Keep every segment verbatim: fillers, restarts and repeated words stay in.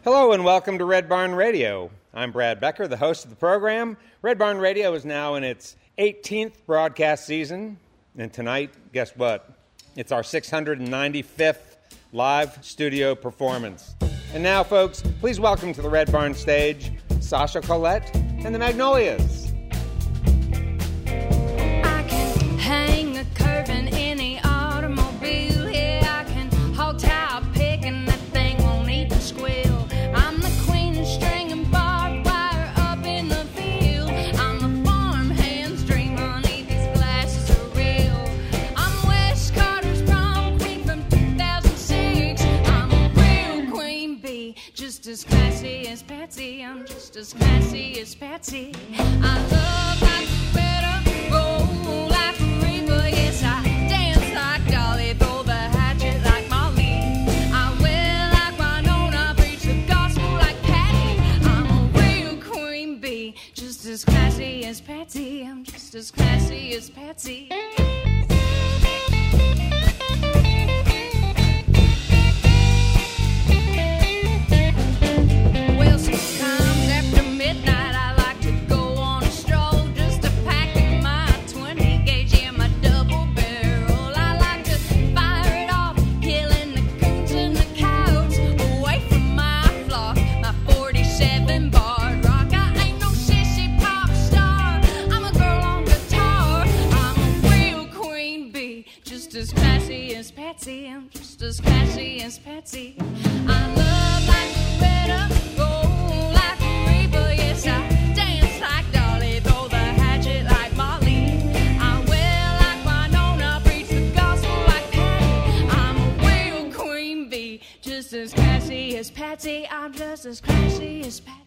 Hello and welcome to Red Barn Radio. I'm Brad Becker, the host of the program. Red Barn Radio is now in its eighteenth broadcast season, and tonight, guess what? It's our six hundred ninety-fifth live studio performance. And now, folks, please welcome to the Red Barn stage, Sasha Collette and the Magnolias. I can hang a curve in any automobile. Yeah, I can haul tire pick and that thing won't even squeal. I'm the queen of string and barbed wire up in the field. I'm the farm hand's dream underneath these glasses are real. I'm West Carter's prom queen from two thousand six. I'm a real queen bee, just as classy as Patsy. I'm just as classy as Patsy. I love like better, roll like a reaper. Yes, I dance like Dolly, throw the hatchet like Molly. I wear like Winona, preach the gospel like Patty. I'm a real queen bee, just as classy as Patsy. I'm just as classy as Patsy. Well, sometimes after midnight I like to go on a stroll just to pack in my twenty gauge, yeah, my double barrel. I like to fire it off, killing the coons and the coyotes away from my flock. My forty-seven barred rock. I ain't no sissy pop star. I'm a girl on guitar. I'm a real queen bee, just as classy as Patsy. I'm just as classy as Patsy. I love like Loretta, roll like a reaper. Yes, I dance like Dolly, throw the hatchet like Molly. I wear like Winona, preach the gospel like Patty. I'm a real queen bee, just as classy as Patsy. I'm just as classy as Patsy.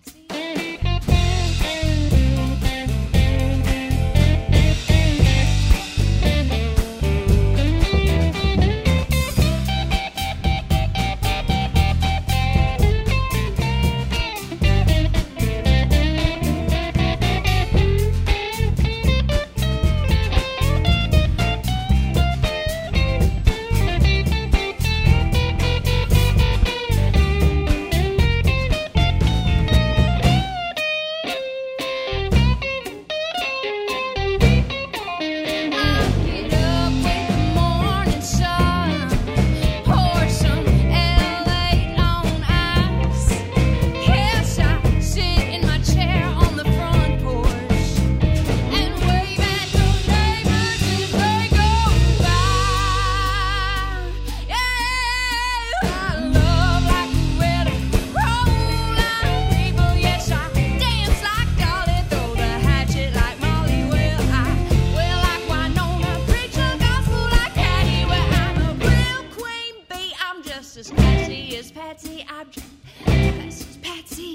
Get up with the morning sun, pour some L A on ice. Yes, I sit in my chair on the front porch and wave at the neighbors as they go by. Yeah, I love like Loretta, roll like a reaper. Yes, I dance like Dolly, throw the hatchet like Molly. Well, I wear like Winona, preach the gospel like Patty. Well, I'm a real queen bee. I'm just as classy as Patsy. I'm just as classy as Patsy.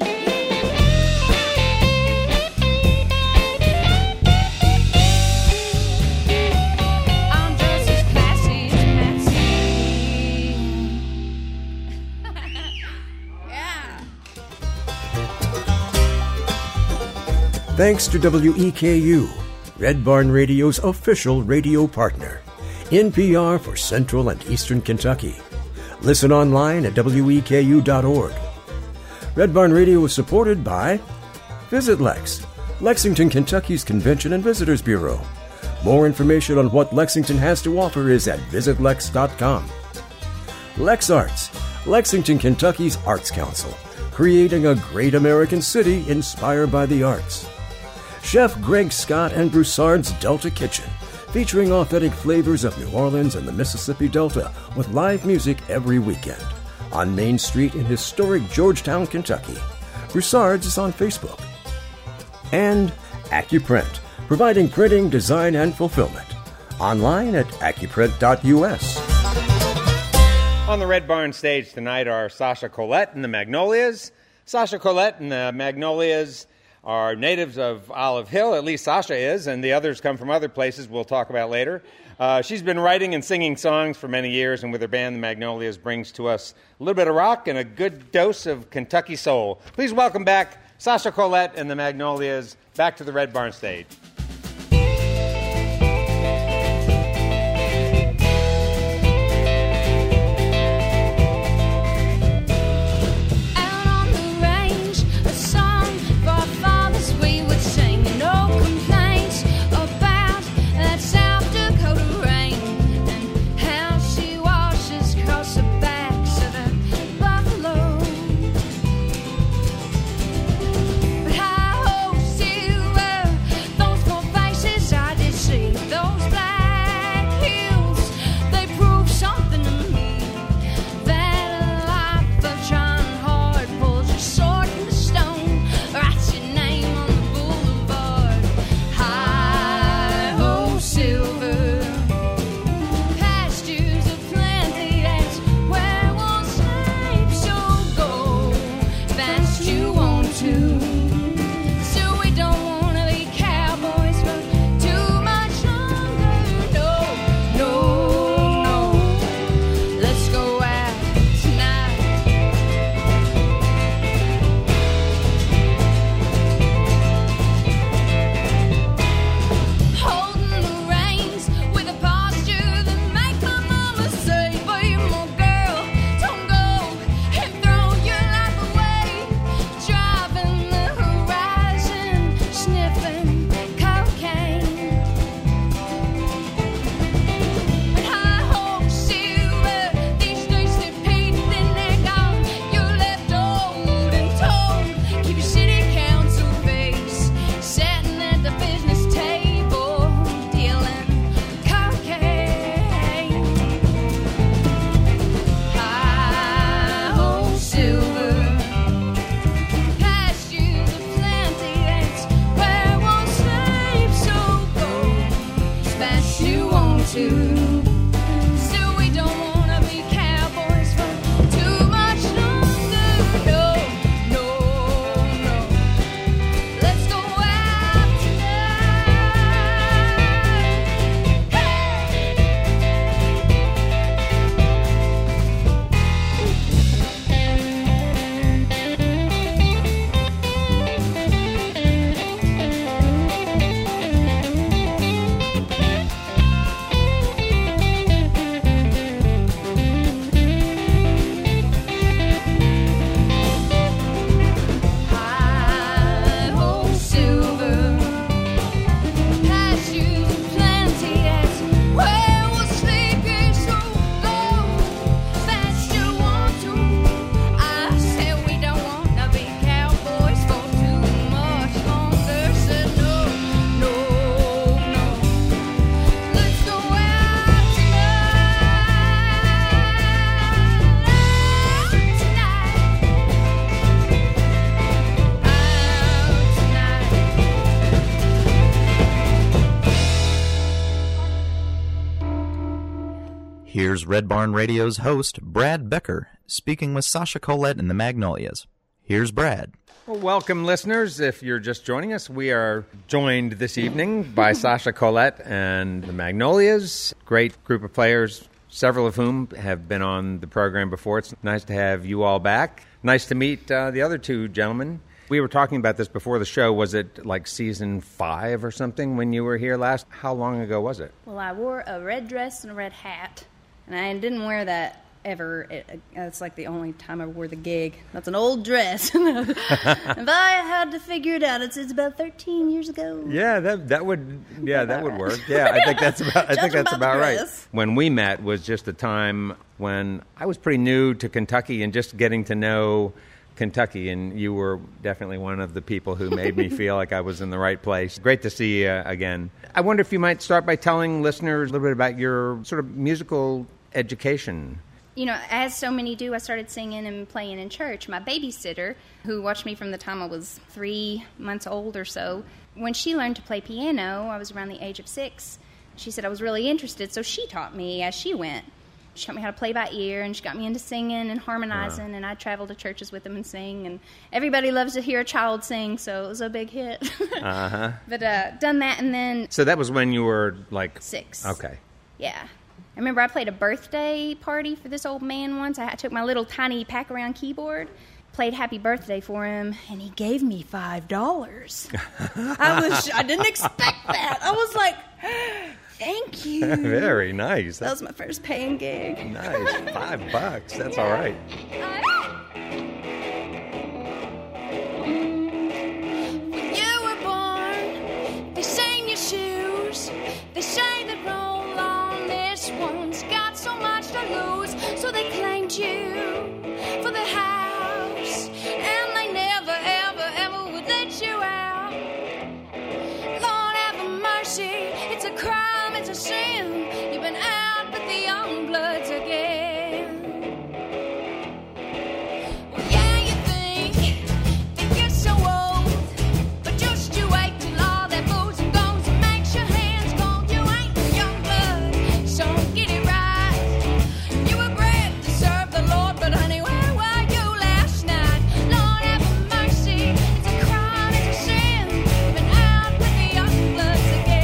I'm just as classy as Patsy. Yeah. Thanks to W E K U, Red Barn Radio's official radio partner. N P R for Central and Eastern Kentucky. Listen online at W E K U dot org. Red Barn Radio is supported by Visit Lex, Lexington, Kentucky's Convention and Visitors Bureau. More information on what Lexington has to offer is at visit lex dot com. Lex Arts, Lexington, Kentucky's Arts Council, creating a great American city inspired by the arts. Chef Greg Scott and Broussard's Delta Kitchen, featuring authentic flavors of New Orleans and the Mississippi Delta with live music every weekend. On Main Street in historic Georgetown, Kentucky. Broussard's is on Facebook. And AccuPrint, providing printing, design, and fulfillment. Online at accuprint dot U S. On the Red Barn stage tonight are Sasha Collette and the Magnolias. Sasha Collette and the Magnolias are natives of Olive Hill, at least Sasha is, and the others come from other places we'll talk about later. Uh, she's been writing and singing songs for many years, and with her band, the Magnolias, brings to us a little bit of rock and a good dose of Kentucky soul. Please welcome back Sasha Collette and the Magnolias back to the Red Barn stage. Out on the Here's Red Barn Radio's host, Brad Becker, speaking with Sasha Collette and the Magnolias. Here's Brad. Well, welcome, listeners. If you're just joining us, we are joined this evening by Sasha Collette and the Magnolias. Great group of players, several of whom have been on the program before. It's nice to have you all back. Nice to meet uh, the other two gentlemen. We were talking about this before the show. Was it like season five or something when you were here last? How long ago was it? Well, I wore a red dress and a red hat, and I didn't wear that ever. It, it's like the only time I wore the gig. That's an old dress. If I had to figure it out, it's, it's about thirteen years ago. Yeah, that that would yeah that would work. Yeah, I think that's about I think that's about right. When we met was just a time when I was pretty new to Kentucky and just getting to know Kentucky, and you were definitely one of the people who made me feel like I was in the right place. Great to see you again. I wonder if you might start by telling listeners a little bit about your sort of musical education. You know, as so many do, I started singing and playing in church. My babysitter, who watched me from the time I was three months old or so, when she learned to play piano, I was around the age of six. She said I was really interested, so she taught me as she went. She taught me how to play by ear, and she got me into singing and harmonizing, wow. and I traveled to churches with them and sing, and everybody loves to hear a child sing, so it was a big hit. uh-huh. But uh, done that, and then... So that was when you were, like... Six. Okay. Yeah. I remember I played a birthday party for this old man once. I took my little tiny pack-around keyboard, played Happy Birthday for him, and he gave me five dollars. I was, I didn't expect that. I was like... Thank you. Very nice. That was my first paying gig. Nice. Five bucks. That's yeah. all right. When you were born, they sang your shoes. They say that roll on this one's got so much to lose. So they claimed you for the house. And they never, ever, ever would let you out. Lord have mercy. It's a crime. It's a sin. You've been out with the young bloods again. Well, yeah, you think that you're so old, but just you wait till all that booze and goes and makes your hands cold. You ain't the young blood, so get it right. You were bred to serve the Lord, but honey, where were you last night? Lord have mercy. It's a crime, it's a sin. You've been out with the young bloods again.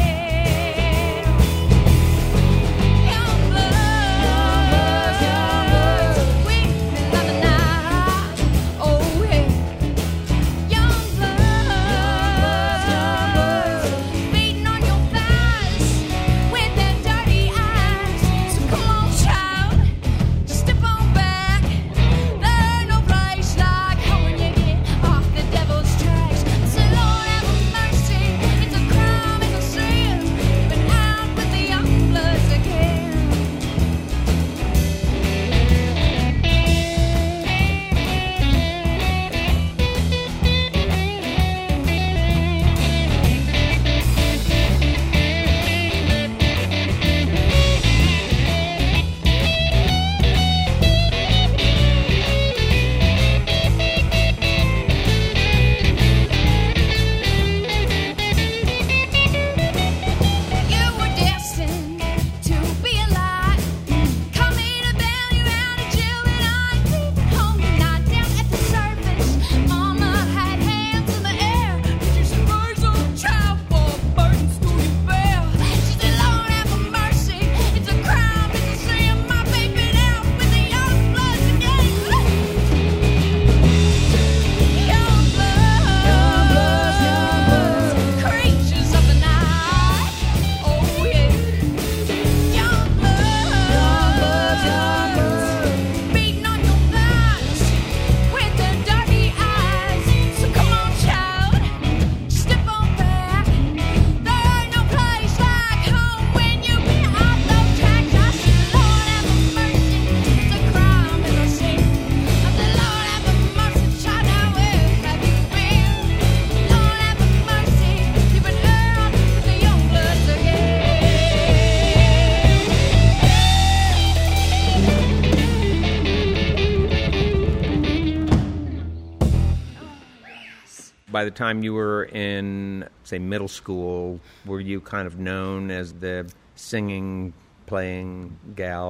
By the time you were in, say, middle school, were you kind of known as the singing, playing gal?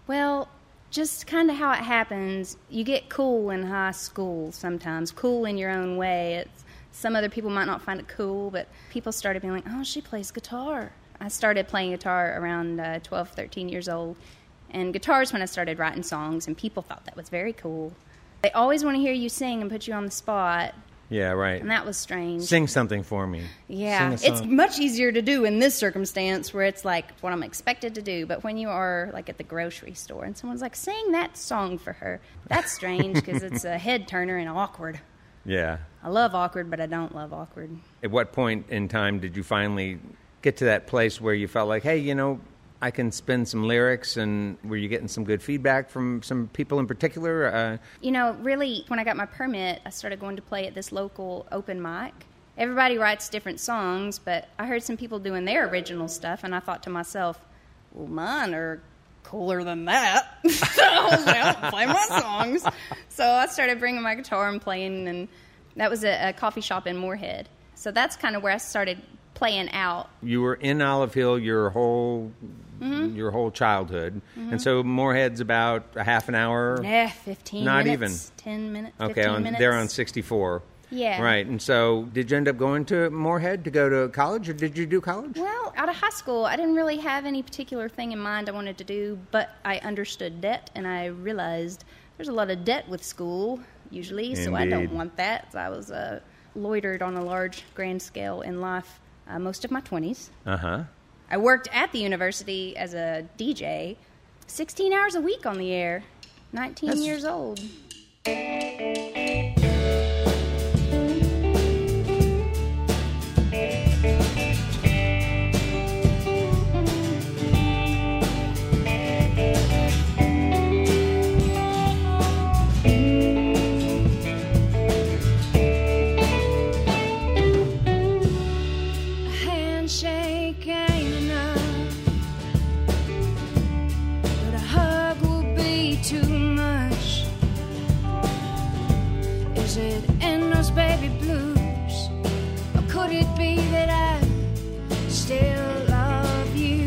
Well, just kind of how it happens. You get cool in high school sometimes, cool in your own way. It's, some other people might not find it cool, but people started being like, oh, she plays guitar. I started playing guitar around uh, twelve, thirteen years old. And guitar is when I started writing songs, and people thought that was very cool. They always want to hear you sing and put you on the spot. Yeah, right. And that was strange. Sing something for me. Yeah, Sing a it's song. much easier to do in this circumstance where it's like what I'm expected to do. But when you are like at the grocery store and someone's like, sing that song for her, that's strange because it's a head turner and awkward. Yeah. I love awkward, but I don't love awkward. At what point in time did you finally get to that place where you felt like, hey, you know, I can spin some lyrics, and were you getting some good feedback from some people in particular? Uh, You know, really, when I got my permit, I started going to play at this local open mic. Everybody writes different songs, but I heard some people doing their original stuff, and I thought to myself, well, mine are cooler than that. So I'll play my songs. So I started bringing my guitar and playing, and that was a, a coffee shop in Moorhead. So that's kind of where I started playing out. you were in Olive Hill your whole Mm-hmm. your whole childhood, and so Moorhead's about a half an hour. Yeah, fifteen Not minutes. ten minutes, Okay, fifteen on, minutes. they're on sixty-four. Yeah. Right, and so did you end up going to Moorhead to go to college, or did you do college? Well, out of high school, I didn't really have any particular thing in mind I wanted to do, but I understood debt, and I realized there's a lot of debt with school, usually, so I don't Indeed. want that. So I was uh, loitered on a large, grand scale in life uh, most of my twenties. Uh-huh. I worked at the university as a D J, sixteen hours a week on the air, nineteen That's- years old. A handshake ain't enough, but a hug will be too much. Is it endless baby blues, or could it be that I still love you?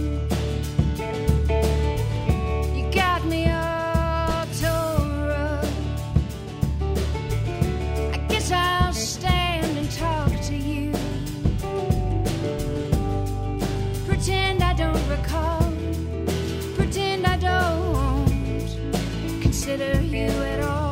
You got me all tore up. I guess I'll stand and talk to you. Pretend I don't recall. Pretend I don't consider you at all.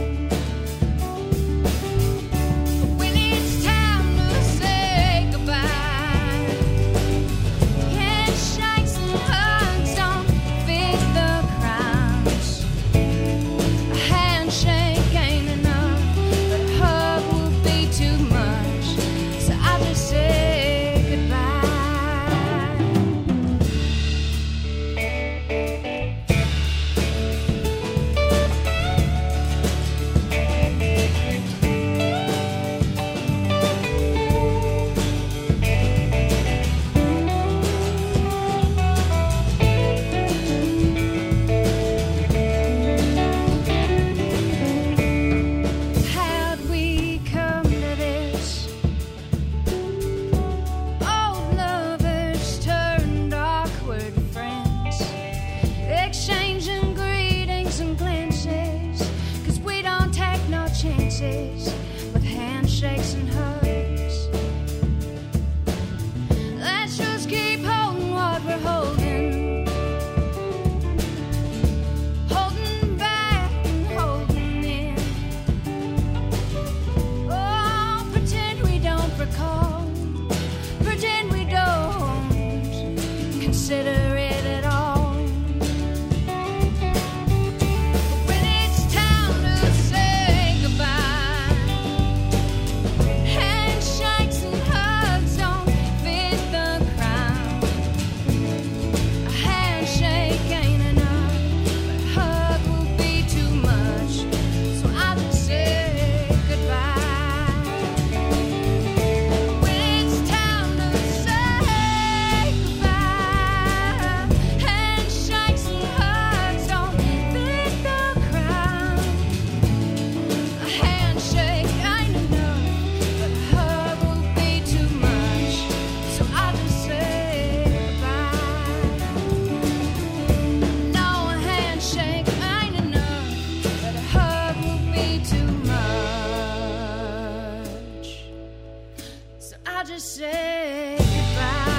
But when it's time to say goodbye, handshakes and hugs don't fit the crowds. A handshake ain't enough, but a hug will be too much. So I'll just say goodbye. How'd we come to this? Old lovers turned awkward friends, exchanging greetings and glances, 'cause we don't take no chances with handshakes and hugs. Let's just keep holding what we're holding, holding back and holding in. Oh, pretend we don't recall, pretend we don't consider it at all. But when it's time to say goodbye, say goodbye.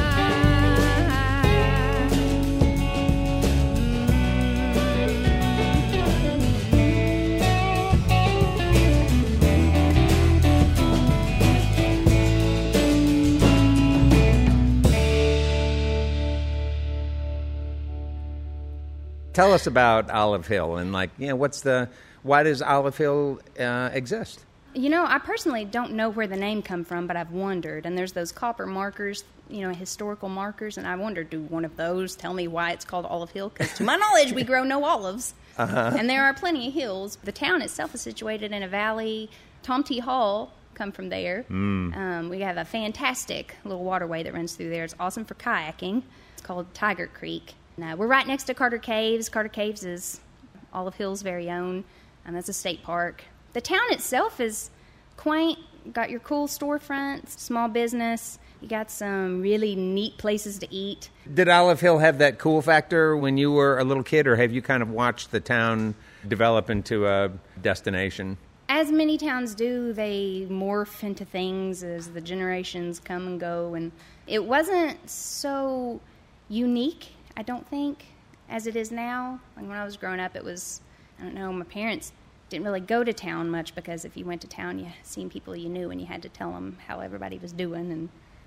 Tell us about Olive Hill and, like, you know, what's the, why does Olive Hill uh, exist? You know, I personally don't know where the name come from, but I've wondered. And there's those copper markers, you know, historical markers, and I wondered, do one of those tell me why it's called Olive Hill? Because to my knowledge, we grow no olives. Uh-huh. And there are plenty of hills. The town itself is situated in a valley. Tom T. Hall come from there. Mm. Um, we have a fantastic little waterway that runs through there. It's awesome for kayaking. It's called Tiger Creek. Now, we're right next to Carter Caves. Carter Caves is Olive Hill's very own, and that's a state park. The town itself is quaint. You got your cool storefronts, small business. You got some really neat places to eat. Did Olive Hill have that cool factor when you were a little kid, or have you kind of watched the town develop into a destination? As many towns do, they morph into things as the generations come and go, and it wasn't so unique, I don't think, as it is now. Like when I was growing up, it was, I don't know, my parents didn't really go to town much because if you went to town, you seen people you knew and you had to tell them how everybody was doing. And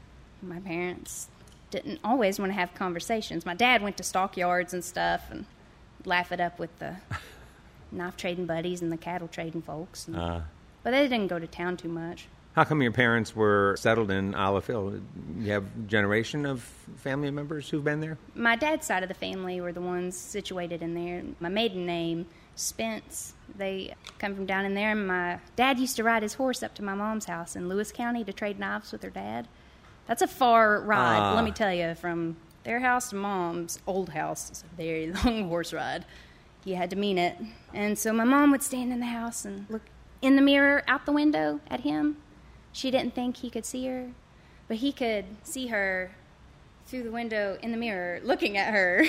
my parents didn't always want to have conversations. My dad went to stockyards and stuff and laugh it up with the knife trading buddies and the cattle trading folks. And, uh, but they didn't go to town too much. How come your parents were settled in Olive Hill? You have a generation of family members who've been there? My dad's side of the family were the ones situated in there. My maiden name, Spence, they come from down in there. And my dad used to ride his horse up to my mom's house in Lewis County to trade knives with her dad. That's a far ride, ah. let me tell you, from their house to Mom's old house. It's a very long horse ride. You had to mean it. And so my mom would stand in the house and look in the mirror out the window at him. She didn't think he could see her, but he could see her through the window in the mirror looking at her.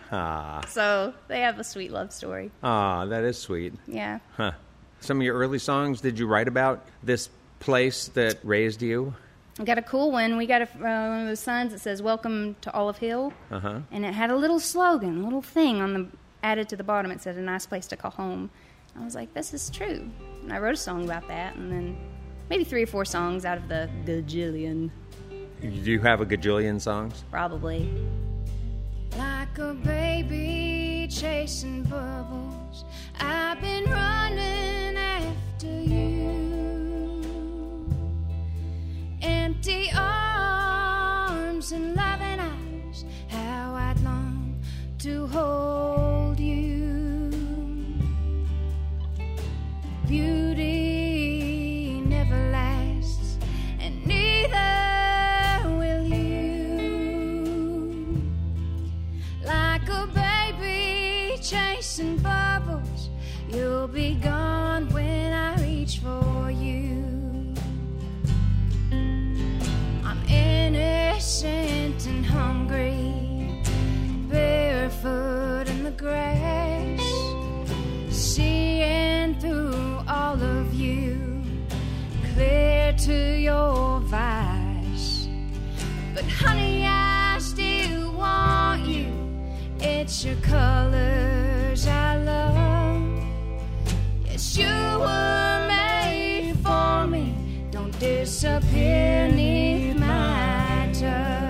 Ah. So they have a sweet love story. Ah, that is sweet. Yeah. Huh. Some of your early songs, did you write about this place that raised you? I got a cool one. We got a, uh, one of those signs that says, "Welcome to Olive Hill." Uh-huh. And it had a little slogan, a little thing on the added to the bottom. It said, "A nice place to call home." I was like, this is true. And I wrote a song about that, and then maybe three or four songs out of the gajillion. Do you have a gajillion songs? Probably. Like a baby chasing bubbles, I've been running after you. Empty arms and loving eyes, how I'd long to hold you. Beauty never lasts, and neither will you. Like a baby chasing bubbles, you'll be gone when I reach for you. I'm innocent and hungry, barefoot in the grass, seeing through all of you, clear to your vice. But honey, I still want you. It's your colors I love. Yes, you were made for me. Don't disappear neath my touch.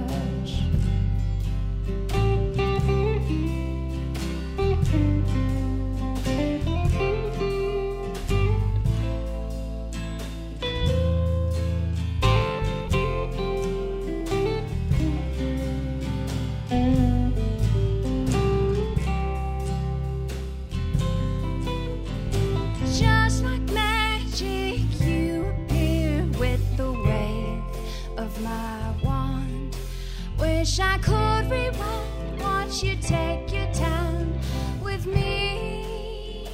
Just like magic, you appear with the wave of my wand. Wish I could rewind, watch you take your time with me.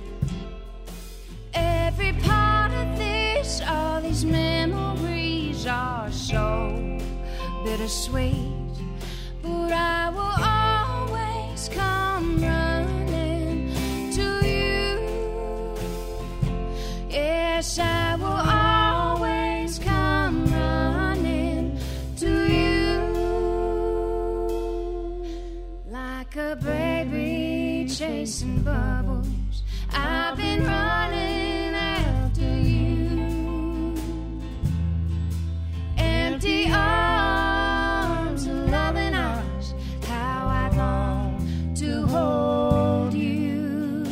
Every part of this, all these memories are so bittersweet, but I will always come running to you. Yes, I will always come running. chasing bubbles. I've been running after you. Empty arms and loving arms, how I long to hold you.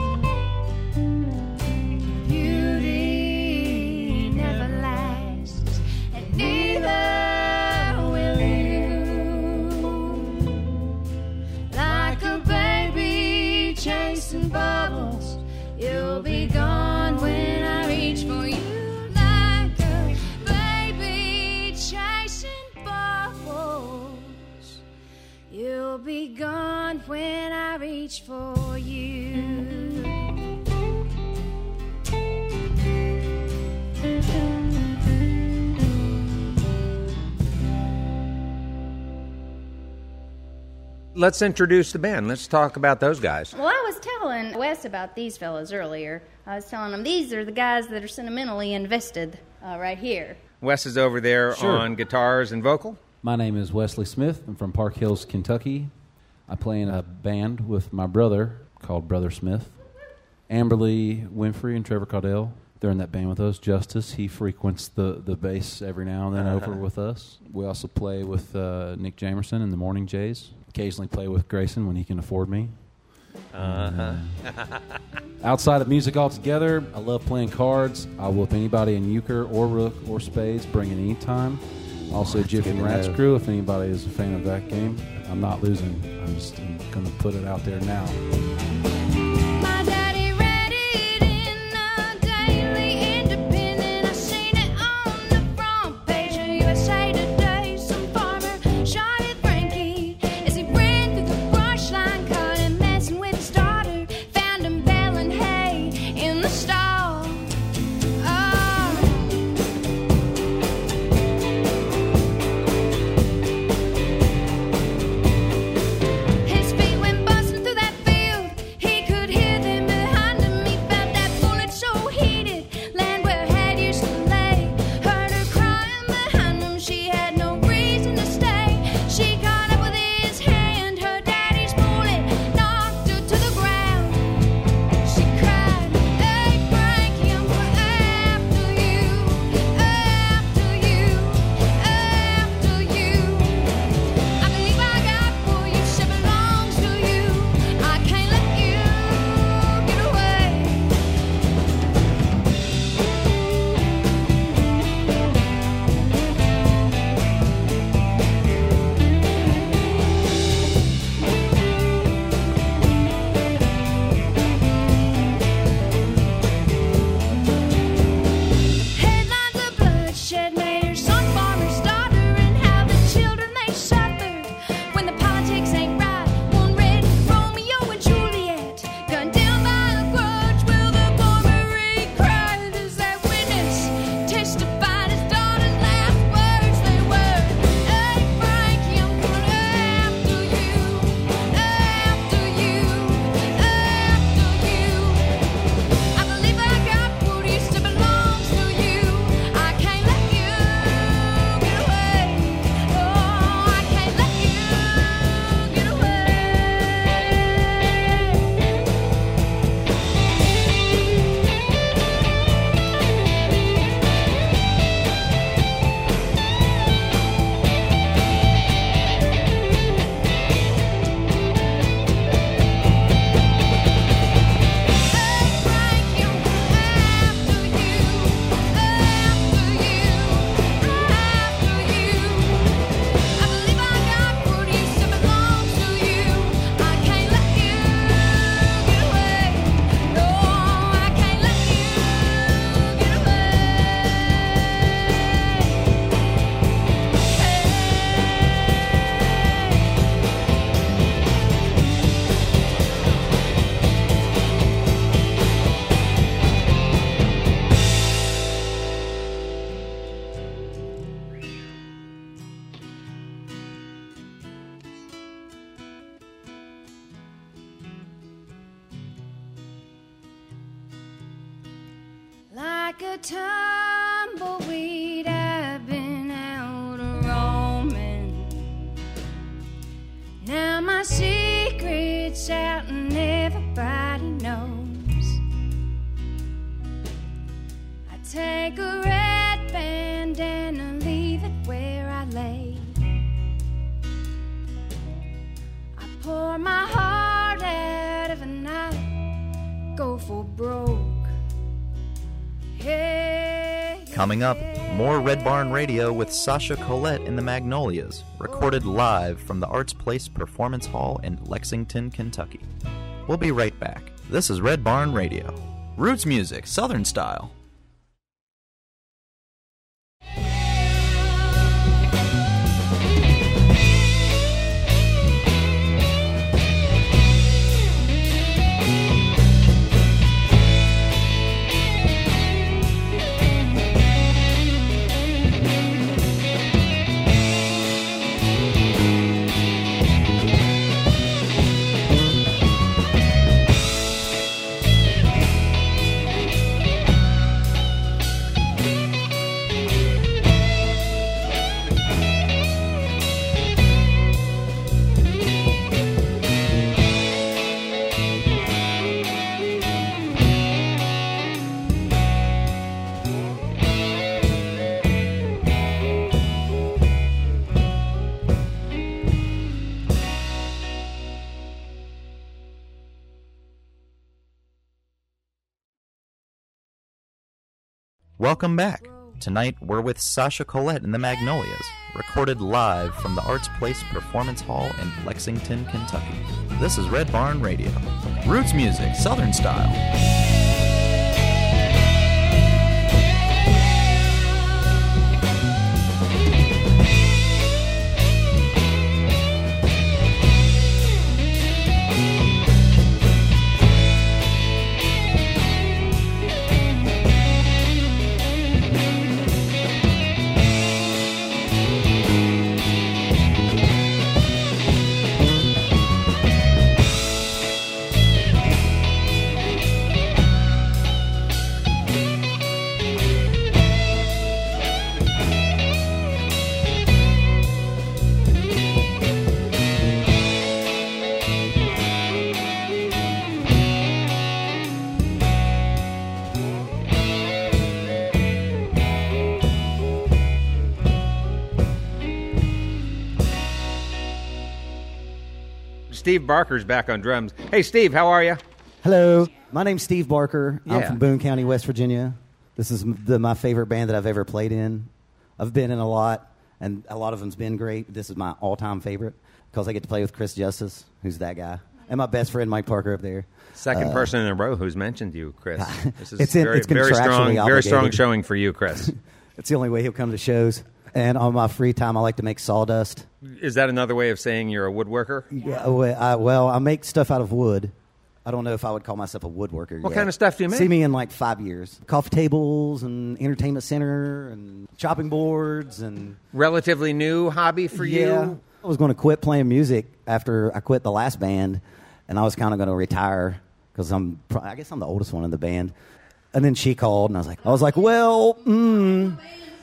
Beauty never lasts, and neither will you. Like a baby chasing bubbles, you'll be gone when I reach for you. Like a baby chasing bubbles, you'll be gone when I reach for you. Let's introduce the band. Let's talk about those guys. Well, I was telling Wes about these fellas earlier. I was telling him these are the guys that are sentimentally invested uh, right here. Wes is over there Sure. on guitars and vocal. My name is Wesley Smith. I'm from Park Hills, Kentucky. I play in a band with my brother called Brother Smith. Amberly Winfrey and Trevor Caudell, they're in that band with us. Justice, he frequents the, the bass every now and then over with us. We also play with uh, Nick Jamerson in the Morning Jays. Occasionally play with Grayson when he can afford me. Uh-huh. uh, outside of music altogether, I love playing cards. I'll whoop anybody in euchre or rook or spades, bring it anytime. Also, Jiffy and Rats Crew, if anybody is a fan of that game. I'm not losing. I'm just going to put it out there now. My daddy read it in the Daily Independent. I seen it on the front page of U S A Today. Some farmer shot at Frankie as he ran through the brush line, caught him messing with his daughter. Found him baling hay in the stall. Oh. His feet went busting through that field. He could hear them behind him. He felt that bullet so heated. Land where Had used to lay. Heard her crying behind him. She had no reason to stay. She caught up with his hand. Her daddy's bullet knocked her to the ground. She cried, "Hey Frankie, I'm after you, after you, after you. I believe I got for you, shit belongs to you. I can't let you get away." Headlines of bloodshed made her son farmer's daughter, and how the children they suffered when the politics ain't right. One read Romeo and Juliet, gunned down by a grudge. Will the boy Marie cried as that witness testified his daughter's last words. They were, "Hey Frankie, I'm coming after you, after you, after you. I believe I got what used to belong to you. I can't let you get away. Oh, I can't let you get away." Hey Frankie, I'm after you, after you, after you. I believe I got what used to belong to you. I can't let you get away. No, I can't let you get away. Like a tumbleweed, I've been out roaming. Now my secret's out and everybody's take a red band and leave it where I lay. I pour my heart out of a night, go for broke. Hey, Coming up, more Red Barn Radio with Sasha Collette and the Magnolias, recorded live from the Arts Place Performance Hall in Lexington, Kentucky. We'll be right back. This is Red Barn Radio. Roots music, Southern style. Welcome back. Tonight we're with Sasha Collette and the Magnolias, recorded live from the Arts Place Performance Hall in Lexington, Kentucky. This is Red Barn Radio. Roots music, Southern style. Steve Barker's back on drums. Hey, Steve, how are you? Hello. My name's Steve Barker. I'm Yeah. from Boone County, West Virginia. This is m- the, my favorite band that I've ever played in. I've been in a lot, and a lot of them's been great. This is my all-time favorite because I get to play with Chris Justice, who's that guy, and my best friend Mike Parker up there. Second Uh, person in a row who's mentioned you, Chris. This is It's in- very, it's very contractually strong, very obligated. strong showing for you, Chris. It's the only way he'll come to shows. And on my free time, I like to make sawdust. Is that another way of saying you're a woodworker? Yeah, well, I, well, I make stuff out of wood. I don't know if I would call myself a woodworker What yet. kind of stuff do you make? See me in like five years. Coffee tables and entertainment center and chopping boards and... Relatively new hobby for yeah. you? I was going to quit playing music after I quit the last band, and I was kind of going to retire because I'm, pro- I guess I'm the oldest one in the band. And then she called, and I was like, I was like, well, mm,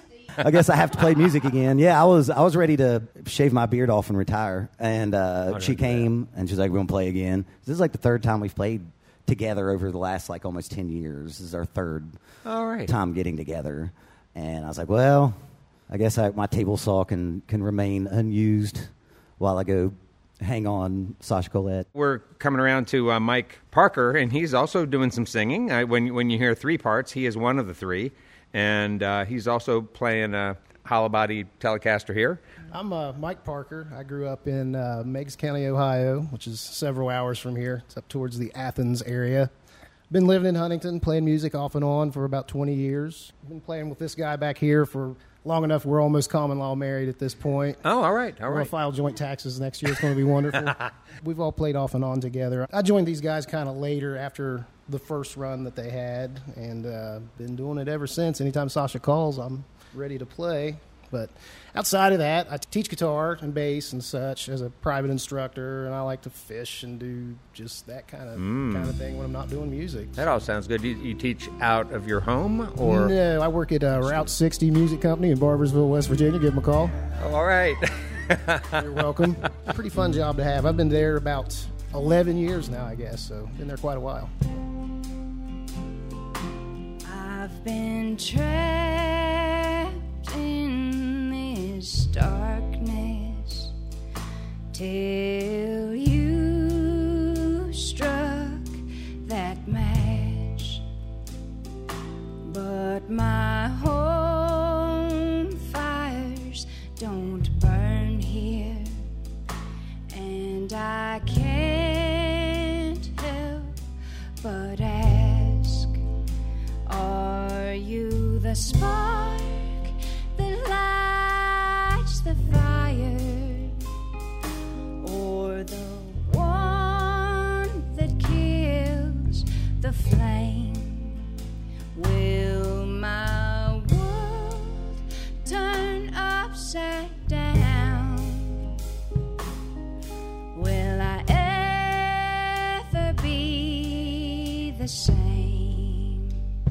I guess I have to play music again. Yeah, I was, I was ready to shave my beard off and retire, and uh, she came, and she's like, we're going to play again. This is like the third time we've played together over the last like almost ten years. This is our third All right. time getting together, and I was like, well, I guess I, my table saw can, can remain unused while I go hang on Sasha Collette. We're coming around to uh, Mike Parker, and he's also doing some singing. I, when, when you hear three parts, he is one of the three, and uh, he's also playing a hollow body Telecaster here. I'm uh, Mike Parker. I grew up in uh, Meigs County, Ohio, which is several hours from here. It's up towards the Athens area. Been living in Huntington, playing music off and on for about twenty years. Been playing with this guy back here for long enough. We're almost common law married at this point. Oh, all right, all We're going right. to file joint taxes next year. It's going to be wonderful. We've all played off and on together. I joined these guys kind of later after the first run that they had, and uh, been doing it ever since. Anytime Sasha calls, I'm ready to play. But outside of that, I teach guitar and bass and such as a private instructor, and I like to fish and do just that kind of Mm. kind of thing when I'm not doing music. That all sounds good. You, you teach out of your home, or No, I work at uh, Route sixty Music Company in Barbersville, West Virginia. Give them a call. Oh, all right. You're welcome. Pretty fun job to have. I've been there about eleven years now, I guess, so been there quite a while. I've been been trapped in this darkness till you struck that match. But my home fires don't burn here, and I can't help but ask, are you the spark that lights the fire, or the one that kills the flame? Will my world turn upside down? Will I ever be the same?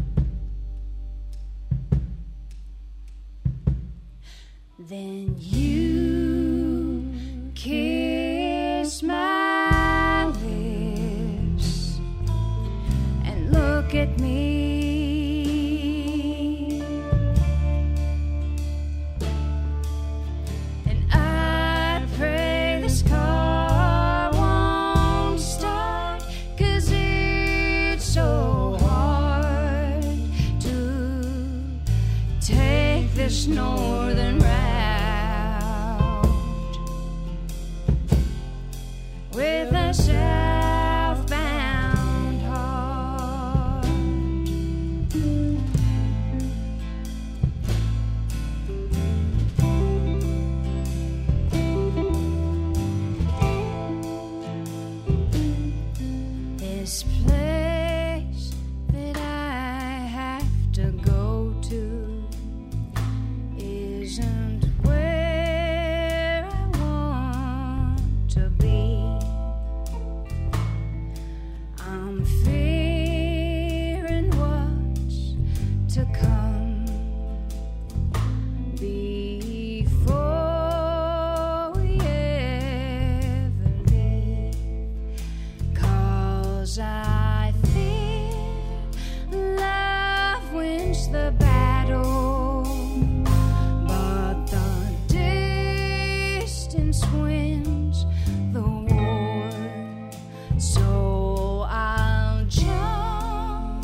Then you kiss my lips and look at me. And I pray this car won't start, 'cause it's so hard to take this northern route with a southbound heart. This place that I have to go to isn't where I want to be. I'm fearing what's to come before we ever live, 'cause I fear love wins the battle, but the distance wins the war. So I'll jump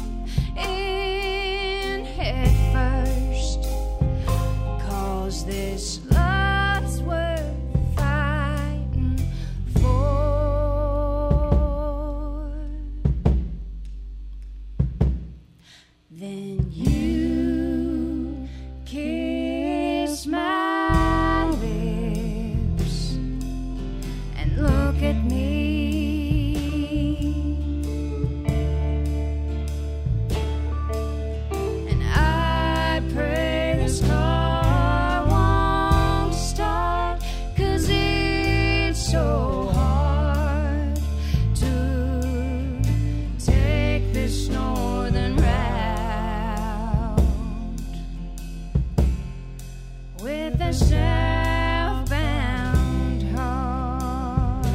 in head first, 'cause this love's worth fighting for. Then you kiss my lips and look at me. And I pray this car won't start, 'cause it's so hard to take this northern route with a southbound heart.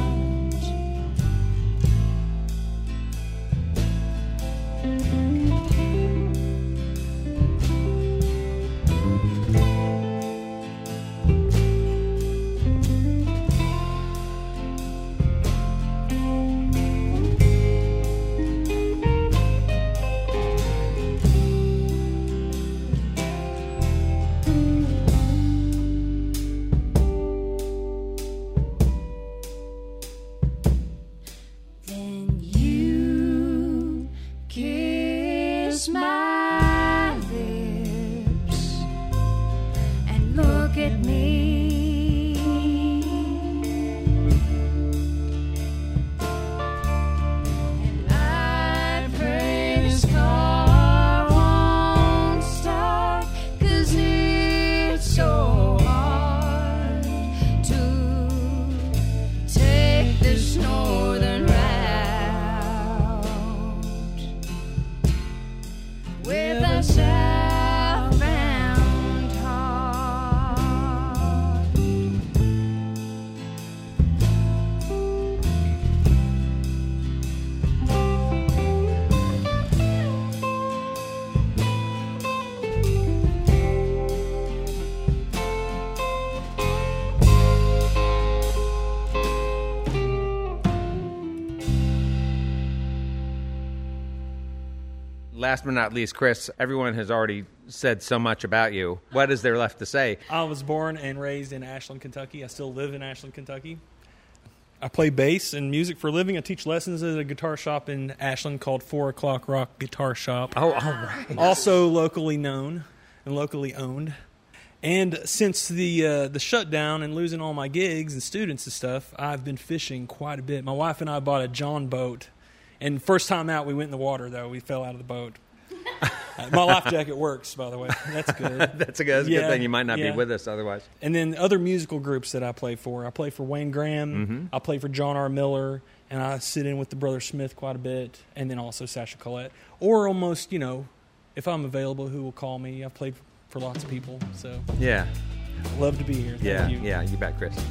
last but not least, Chris, everyone has already said so much about you. What is there left to say? I was born and raised in Ashland, Kentucky. I still live in Ashland, Kentucky. I play bass and music for a living. I teach lessons at a guitar shop in Ashland called Four O'Clock Rock Guitar Shop. Oh, all right. Also locally known and locally owned. And since the uh, the shutdown and losing all my gigs and students and stuff, I've been fishing quite a bit. My wife and I bought a John boat. And first time out, we went in the water, though. We fell out of the boat. Uh, my life jacket works, by the way. That's good. that's a, good, that's a yeah, good thing. You might not yeah. be with us otherwise. And then other musical groups that I play for. I play for Wayne Graham. Mm-hmm. I play for John R. Miller. And I sit in with the Brother Smith quite a bit. And then also Sasha Collette. Or almost, you know, if I'm available, who will call me. I've played for lots of people. So yeah, love to be here. Thank yeah, you. yeah, you bet, Chris.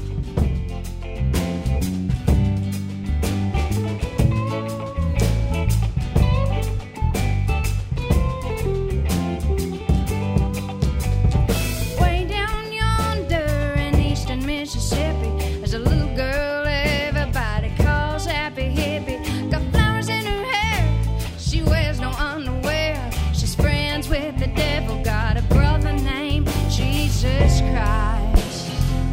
Way down yonder in eastern Mississippi, there's a little girl everybody calls Happy Hippie. Got flowers in her hair, she wears no underwear. She's friends with the devil, got a brother named Jesus Christ.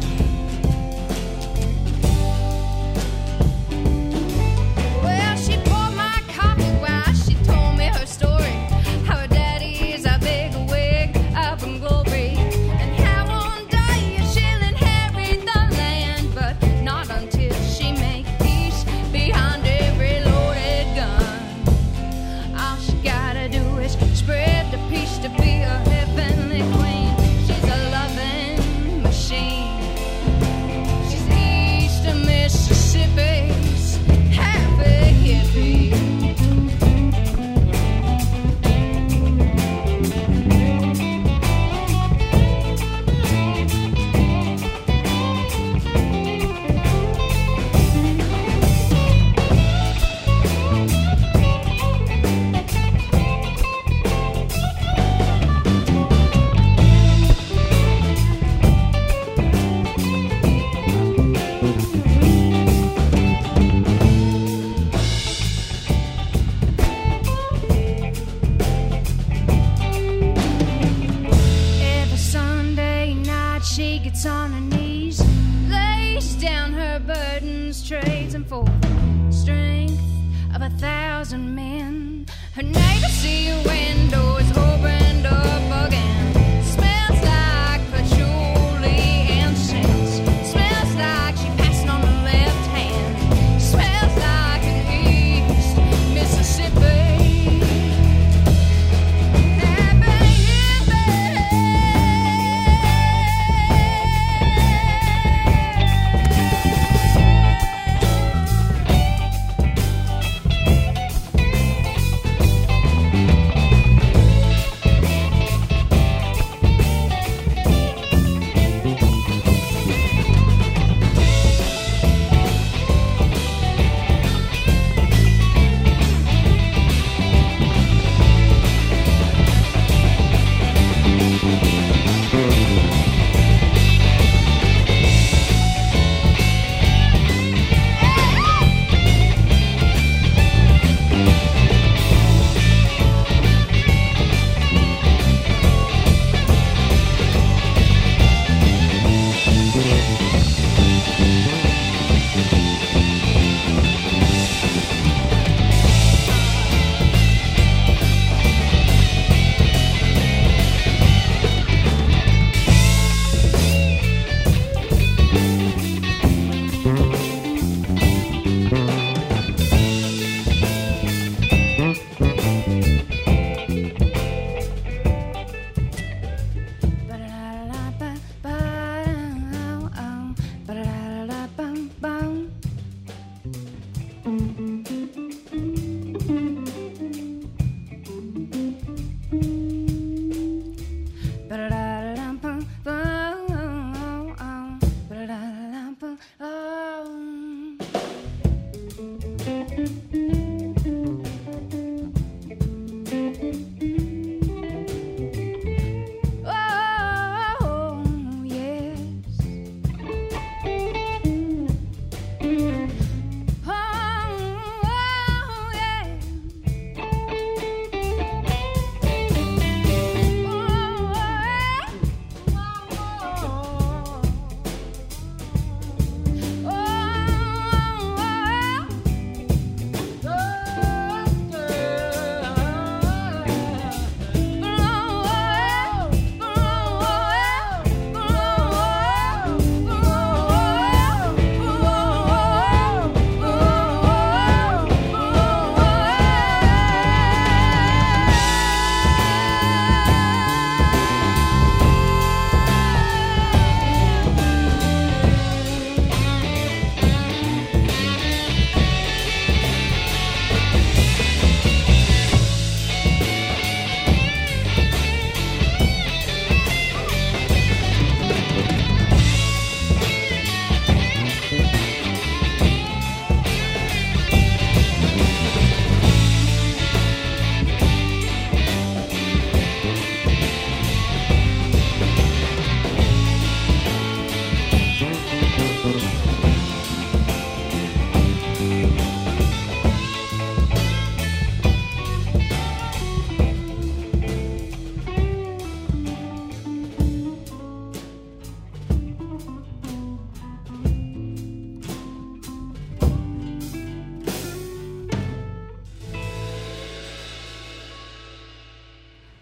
Well, she poured my coffee while she told me her story. How her daddy is a big wig up in glory. And how one day she'll inherit the land. But not until she make peace behind every loaded gun. All she gotta do is spread the peace to be a heavenly queen. She's a loving machine. She's eastern Mississippi's happy hippie. Every Sunday night she gets on her knees, lays down her burdens, trades them for strength of a thousand men. Her neighbors see her window is opened up again. Smells like patchouli and scents. Smells like she passing on the left hand. Smells like an East Mississippi.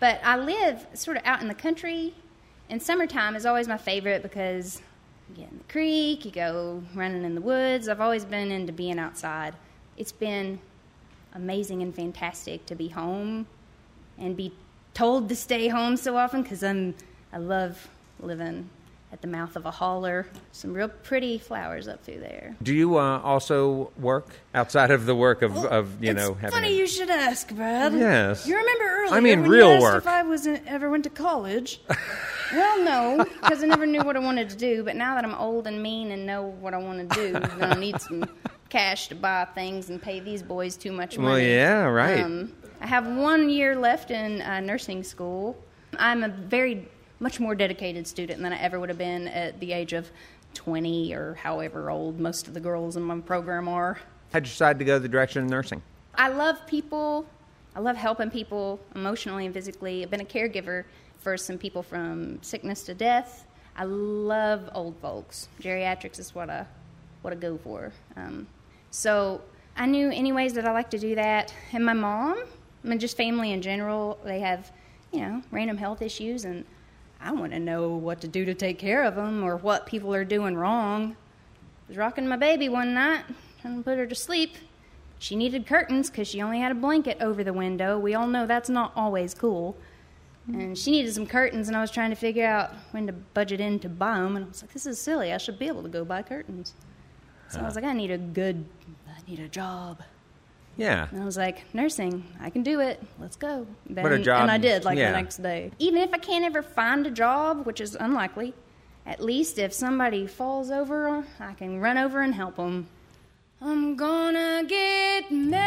But I live sort of out in the country, and summertime is always my favorite because you get in the creek, you go running in the woods. I've always been into being outside. It's been amazing and fantastic to be home and be told to stay home so often because I'm I love living at the mouth of a holler. Some real pretty flowers up through there. Do you uh, also work outside of the work of, of you it's know, having funny a... you should ask, Brad. Yes. You remember earlier I mean when real you asked work. if I was ever went to college? Well, no, because I never knew what I wanted to do. But now that I'm old and mean and know what I want to do, then I need some cash to buy things and pay these boys too much money. Well, yeah, right. Um, I have one year left in uh, nursing school. I'm a very much more dedicated student than I ever would have been at the age of twenty or however old most of the girls in my program are. How'd you decide to go the direction of nursing? I love people. I love helping people emotionally and physically. I've been a caregiver for some people from sickness to death. I love old folks. Geriatrics is what I, what I go for. Um, so I knew anyways that I like to do that. And my mom, I mean, just family in general, they have, you know, random health issues, and I want to know what to do to take care of them or what people are doing wrong. I was rocking my baby one night, trying to put her to sleep. She needed curtains because she only had a blanket over the window. We all know that's not always cool. And she needed some curtains, and I was trying to figure out when to budget in to buy them. And I was like, this is silly. I should be able to go buy curtains. So I was like, I need a good, I need a job. Yeah. And I was like, nursing, I can do it. Let's go. Then, What a job. And I did, like, Yeah. the next day. Even if I can't ever find a job, which is unlikely, at least if somebody falls over, I can run over and help them. I'm gonna get married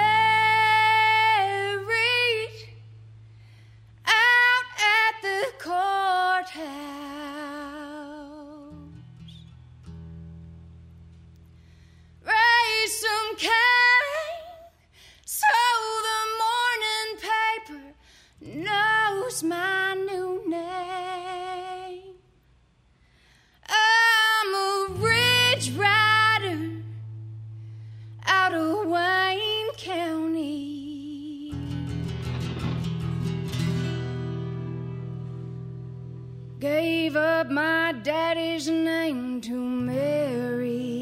out at the courthouse. Raise some cane so the morning paper knows my new name. I'm a ridge rider out of Wayne County. Gave up my daddy's name to marry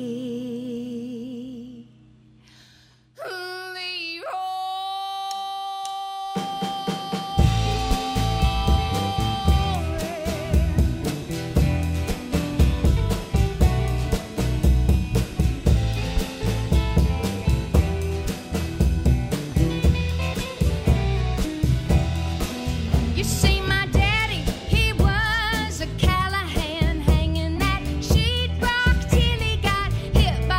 You see, my daddy, he was a Callahan, hanging that sheetrock till he got hit by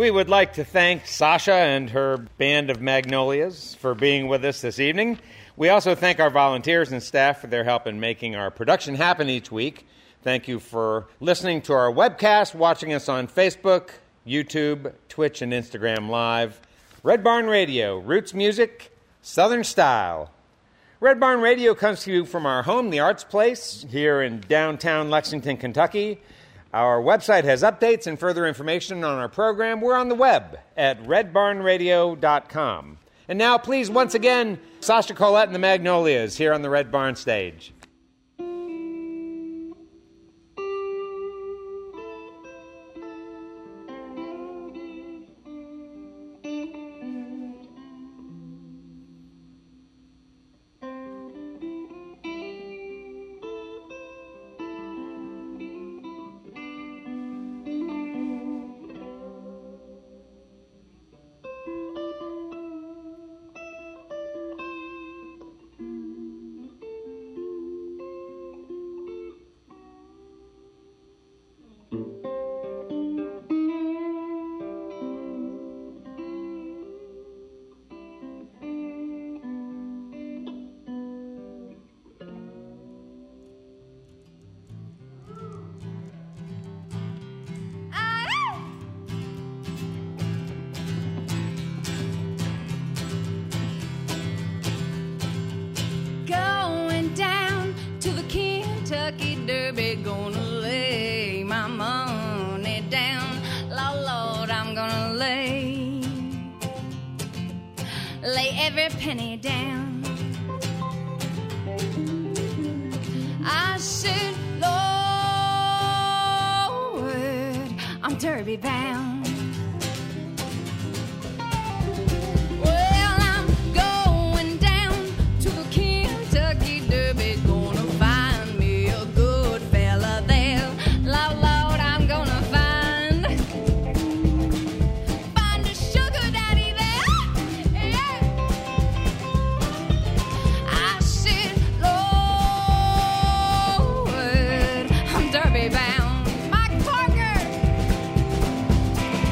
We would like to thank Sasha and her band of Magnolias for being with us this evening. We also thank our volunteers and staff for their help in making our production happen each week. Thank you for listening to our webcast, watching us on Facebook, YouTube, Twitch, and Instagram Live. Red Barn Radio, roots music, Southern style. Red Barn Radio comes to you from our home, the Arts Place, here in downtown Lexington, Kentucky. Our website has updates and further information on our program. We're on the web at red barn radio dot com. And now, please, once again, Sasha Colette and the Magnolias here on the Red Barn stage. Every penny down. I said, Lord, I'm Derby bound. Well, I'm going down to the Kentucky Derby, gonna find me a good fella there. Lord, Lord, I'm gonna find find a sugar daddy there. Yeah. I said, Lord, I'm Derby bound. Mike Parker.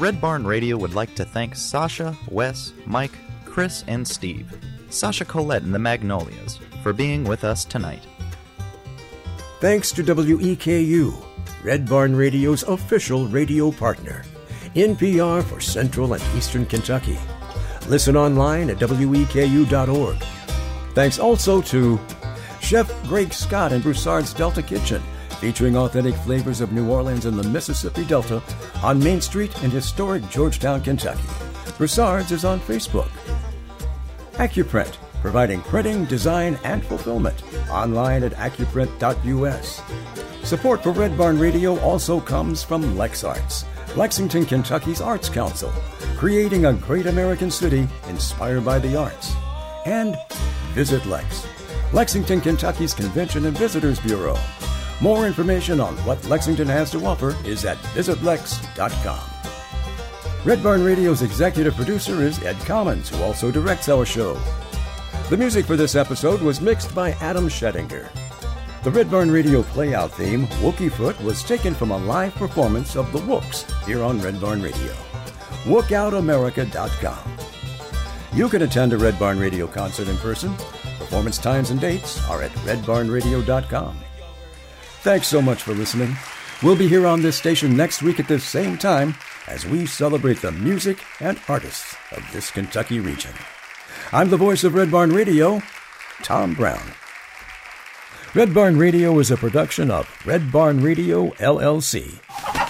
Red Barn Radio would like to thank Sasha, Wes, Mike, Chris, and Steve, Sasha Collette and the Magnolias, for being with us tonight. Thanks to W E K U, Red Barn Radio's official radio partner. N P R for Central and Eastern Kentucky. Listen online at W E K U dot org. Thanks also to Chef Greg Scott and Broussard's Delta Kitchen, featuring authentic flavors of New Orleans and the Mississippi Delta on Main Street in historic Georgetown, Kentucky. Broussard's is on Facebook. Accuprint, providing printing, design, and fulfillment. Online at accuprint dot U S. Support for Red Barn Radio also comes from LexArts, Lexington, Kentucky's Arts Council, creating a great American city inspired by the arts. And Visit Lex, Lexington, Kentucky's Convention and Visitors Bureau. More information on what Lexington has to offer is at visit lex dot com. Red Barn Radio's executive producer is Ed Commons, who also directs our show. The music for this episode was mixed by Adam Schettinger. The Red Barn Radio playout theme, Wookie Foot, was taken from a live performance of the Wooks here on Red Barn Radio. wook out america dot com. You can attend a Red Barn Radio concert in person. Performance times and dates are at red barn radio dot com. Thanks so much for listening. We'll be here on this station next week at this same time as we celebrate the music and artists of this Kentucky region. I'm the voice of Red Barn Radio, Tom Brown. Red Barn Radio is a production of Red Barn Radio, L L C.